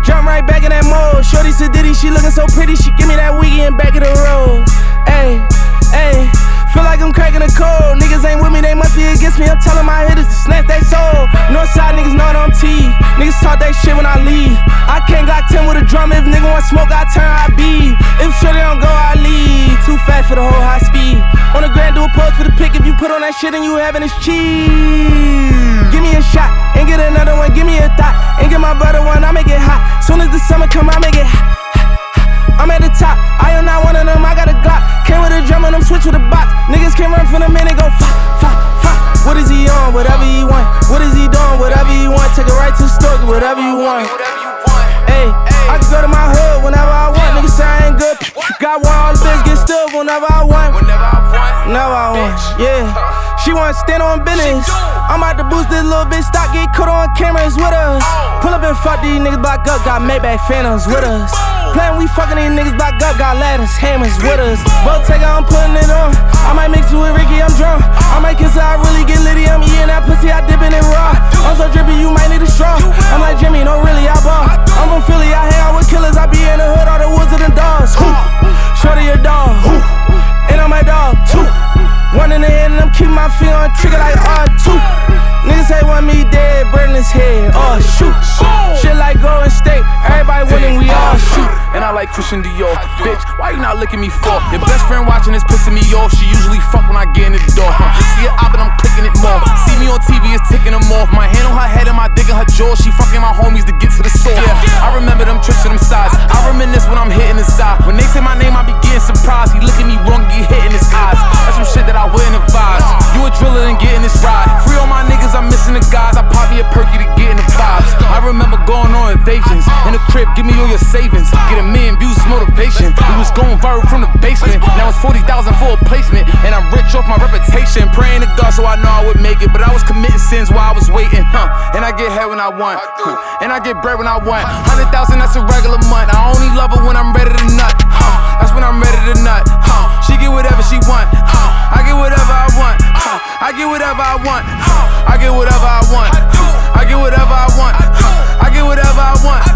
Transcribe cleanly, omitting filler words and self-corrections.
Jump right back in that mode. Shorty said Diddy, she looking so pretty, she give me that wiggy and back of the road. Ayy, ayy. Feel like I'm cracking a code. Niggas ain't with me, they must be against me. I'm telling my hitters to snatch they soul. Northside niggas know that I'm T. Niggas talk that shit when I leave. I can't Glock 10 with a drum. If nigga want smoke, I turn, I beat. If shorty don't go, I leave. Too fast for the whole high speed. On the ground, do a pose for the pick. If you put on that shit and you having this cheese. Give me a shot, and get another one, give me a thought. And get my brother one, I make it hot. Soon as the summer come, I make it hot. I'm at the top, I am not one of them, I got a Glock. Came with a drum and I'm switch with a box. Niggas can run from the man, they go fa, fa, fa. What is he on? Whatever he want. What is he doing? Whatever he want. Take it right to the store, get whatever you want. Ayy, I can go to my hood whenever I want. Niggas say I ain't good. Got one, all the bitches get stuffed whenever I want. Whenever I want, yeah. She wanna stand on business. I'm about to boost this little bitch stock, get caught on cameras with us. Pull up and fuck these niggas block up, got Maybach Phantoms with us. Playin' we fucking these niggas block up, got ladders, hammers with us. Both take I'm putting it on. I might mix it with Ricky, I'm drunk. I might kiss her, I really get litty. I'm eating that pussy, I dip in it raw. I'm so drippy, you might need a straw. I'm like Jimmy, no really, I ball. I'm from Philly, I hang out with killers. I be in the hood, all the woods of the dogs. Shorty a dog, and I'm my dog too. One in the head and I'm keeping my feet on trigger like R2. Niggas say want me dead, burn his head, oh shoot. Shit like Golden State, everybody winning, we all shoot. And I like Christian Dior. Bitch, why you not licking me for? Your best friend watching is pissing me off. She usually fuck when I get in the door. See her op and I'm clicking it more. See me on TV, it's ticking them off. My hand on her head and my dick in her jaw. She fucking my homies to get to the source. Yeah, I remember them tricks to them sides. I reminisce when I'm hitting his side. When they say my name, I be getting surprised. He look at me wrong, get hit in his eyes. That's some shit that I wouldn't advise. You a driller and getting this ride. Free all my niggas, I'm missing the guys. I pop me a perky to get in the vibes. I remember going on invasions. In the crib, give me all your savings. Get a million views, motivation. We was going viral from the basement. Now it's 40,000 for a placement. And I'm rich off my reputation. Praying to God so I know I would make it. But I was committing sins while I was waiting. And I get head when I want. And I get bread when I want. 100,000, that's a regular month. I only love her when I'm ready to nut. That's when I'm ready to nut. She get whatever she want. I get whatever I want. I get whatever I want. I get whatever I want. I get whatever I want. I get whatever I want.